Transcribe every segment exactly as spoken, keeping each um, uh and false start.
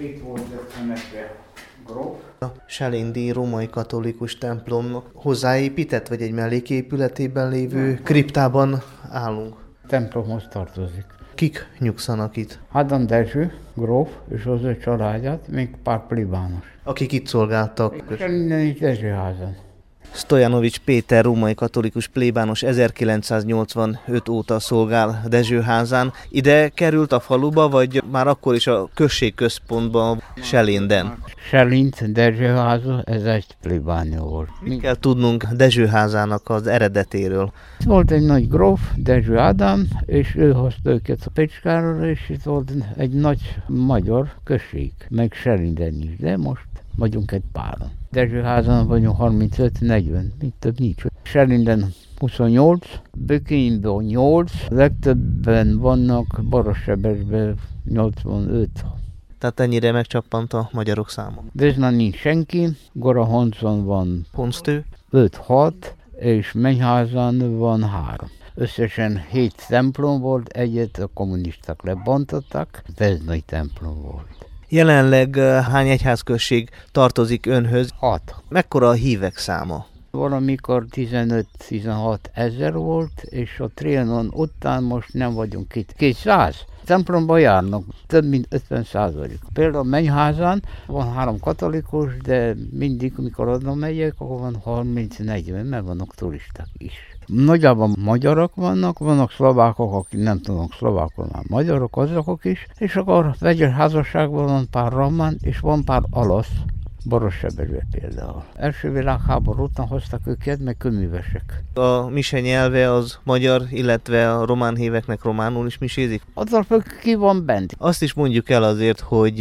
Itt volt temetve gróf. A Selindi római katolikus templom hozzáépített, vagy egy melléképületében lévő kriptában állunk. Templomhoz tartozik. Kik nyugszanak itt? Ádám Dezső, gróf, és az ő családját, még pár plébános. Akik itt szolgáltak. Selindeni Dezsőházan. Stojanovics Péter római katolikus plébános ezerkilencszáznyolcvanöt óta szolgál Dezsőházán. Ide került a faluba, vagy már akkor is a községközpontban Selinden? Selind Dezsőháza, ez egy plébánia volt. Mit kell tudnunk Dezsőházának az eredetéről? Volt egy nagy gróf, Dezső Ádám, és ő hozta őket a Pécskáról, és itt volt egy nagy magyar község, meg Selinden is, de most vagyunk egy páran. Dezsőházan vagyunk harmincöt negyven, mint több nincs. Selinden huszonnyolc, Bökényben nyolc, legtöbben vannak Barossebesben nyolcvanöt. Tehát ennyire megcsappant a magyarok száma. Dezsnán nincs senki, Gorahoncon van Honsztő? öt-hat, és Mennyházan van három. Összesen hét templom volt, egyet a kommunisták lebontottak, Veznai templom volt. Jelenleg hány egyházközség tartozik önhöz? Hat. Mekkora a hívek száma? Valamikor tizenöt-tizenhat ezer volt, és a Trianon után most nem vagyunk itt. kétszáz templomba járnak, több mint ötven százalék. Például Mennyházán van három katolikus, de mindig, amikor oda megyek, akkor van harminc-negyven, mert vannak turisták is. Nagyjából magyarok vannak, vannak szlovákok, akik nem tudnak szlovákul, már magyarok, azok is, és akkor vegyes házasságban van pár román, és van pár olasz, Barossebesben például. Első világháború után hoztak őket, meg köművesek. A mise nyelve az magyar, illetve a román híveknek románul is misézik? Attól függ, ki van bent. Azt is mondjuk el azért, hogy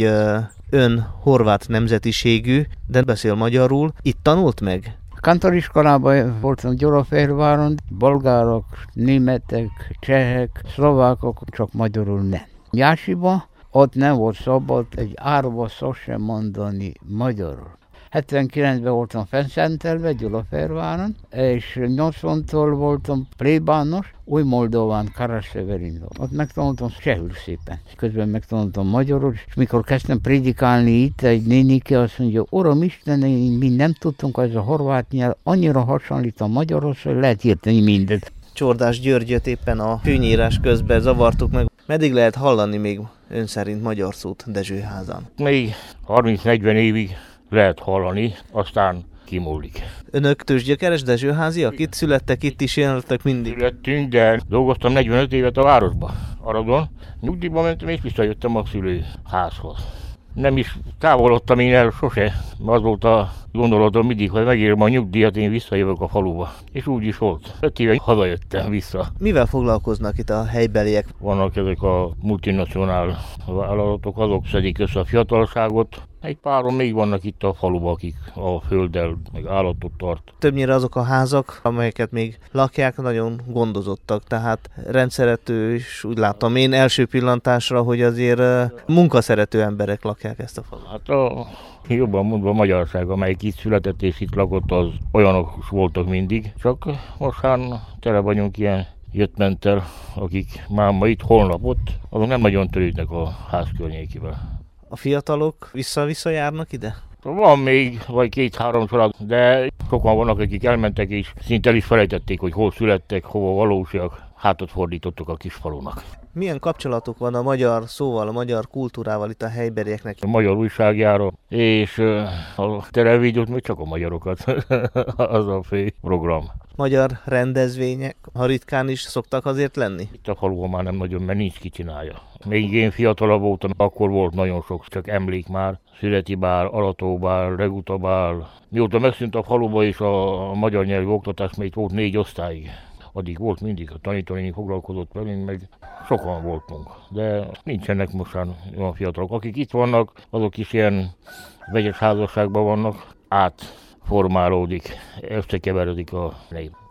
ön horvát nemzetiségű, de beszél magyarul. Itt tanult meg? Kantoriskolában voltam Gyulafehérváron, bolgárok, németek, csehek, szlovákok, csak magyarul nem. Jásiba ott nem volt szabad egy árva szó sem mondani magyarul. hetvenkilencben voltam fennszentelve Gyulafehérváron, és nyolcvantól voltam plébános, Új-Moldován, Karaszeverinban. Ott megtanultam csehül szépen. Közben megtanultam magyarul, és mikor kezdtem prédikálni itt, egy nénike azt mondja, Uram Istenem, mi nem tudtunk, ez a horvát nyelv annyira hasonlít a magyarhoz, hogy lehet érteni mindent. Csordás Györgyöt éppen a fűnyírás közben zavartuk meg. Meddig lehet hallani még ön szerint magyar szót Dezsőházán? Még harminc-negyven évig lehet hallani, aztán kimúlik. Önök tőzsgyökeres dezsőháziak? Itt születtek, itt is éltek mindig? Születtünk, de dolgoztam negyvenöt évet a városba, Aradon. Nyugdíjba mentem és visszajöttem a szülőházhoz. Nem is távolodtam én el sose. Az volt a gondolatom mindig, hogy megírom a nyugdíjat, én visszajövök a faluba. És úgy is volt. Öt éve hazajöttem vissza. Mivel foglalkoznak itt a helybeliek? Vannak ezek a multinacionál vállalatok, azok szedik össze a fiatalságot. Egy páron még vannak itt a faluban, akik a földdel meg állatot tart. Többnyire azok a házak, amelyeket még lakják, nagyon gondozottak, tehát rendszerető, és úgy látom én első pillantásra, hogy azért munkaszerető emberek lakják ezt a falut. Hát a, jobban mondva a magyarság, amelyik itt született és itt lakott, az olyanok is voltak mindig. Csak mostan tele vagyunk ilyen jött-menttel, akik már ma itt, holnap ott, azok nem nagyon törődnek a ház környékével. A fiatalok vissza-vissza járnak ide? Van még, vagy két-három család, de sokan vannak, akik elmentek és szinte el is felejtették, hogy hol születtek, hova valósiak. Hátat fordítottak a kis falunak. Milyen kapcsolatuk van a magyar szóval, a magyar kultúrával itt a helybelieknek? A magyar újságjára és a televíziót még csak a magyarokat, az a fő program. Magyar rendezvények, ha ritkán is szoktak azért lenni? Itt a faluban már nem nagyon, mert nincs ki csinálja. Még én fiatalabb voltam, akkor volt nagyon sok, csak emlék már. Születi bál, aratóbál, regutabál. Mióta megszűnt a faluba és a magyar nyelvű oktatás, még itt volt négy osztályig. Addig volt mindig, a tanítónéni foglalkozott velünk, meg sokan voltunk. De nincsenek mostan olyan fiatalok. Akik itt vannak, azok is ilyen vegyes házasságban vannak, átformálódik, összekeveredik a nép.